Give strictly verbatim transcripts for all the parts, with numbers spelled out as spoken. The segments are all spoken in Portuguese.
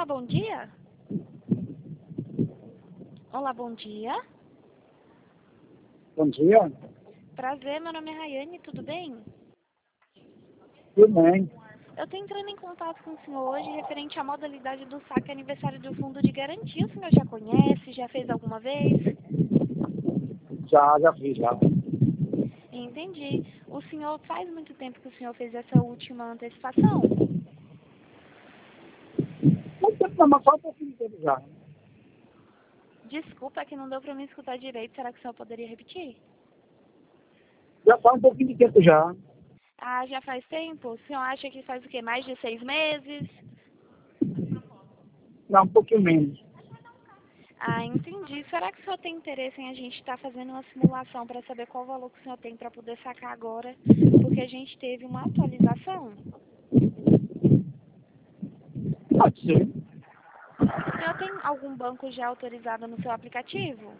Olá, bom dia. Olá, bom dia. Bom dia. Prazer, meu nome é Rayane, tudo bem? Tudo bem. Eu estou entrando em contato com o senhor hoje referente à modalidade do saque aniversário do Fundo de Garantia. O senhor já conhece, já fez alguma vez? Já, já fiz, já. Entendi. O senhor faz muito tempo que o senhor fez essa última antecipação? Não tem problema, só um pouquinho de tempo já. Desculpa, é que não deu para me escutar direito. Será que o senhor poderia repetir? Já faz um pouquinho de tempo já. Ah, já faz tempo? O senhor acha que faz o quê? Mais de seis meses? Não, um pouquinho menos. Ah, entendi. Será que o senhor tem interesse em a gente estar fazendo uma simulação para saber qual o valor que o senhor tem para poder sacar agora? Porque a gente teve uma atualização. Pode ser. O senhor tem algum banco já autorizado no seu aplicativo?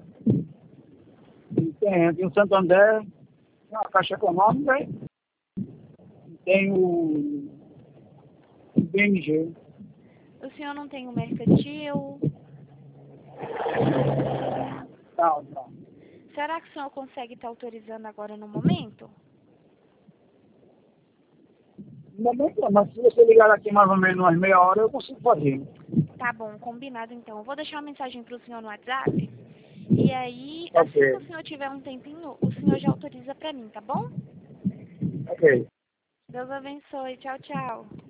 Tem, tem o Santander, tem a Caixa Econômica e tem o, o B M G. O senhor não tem o mercantil? Não, não. Será que o senhor consegue estar autorizando agora no momento? No momento não, mas se você ligar aqui mais ou menos umas meia hora, eu consigo fazer. Tá bom, combinado então. Eu vou deixar uma mensagem para o senhor no WhatsApp. E aí, assim que o Ok, senhor tiver um tempinho, o senhor já autoriza para mim, tá bom? ok. Deus abençoe. Tchau, tchau.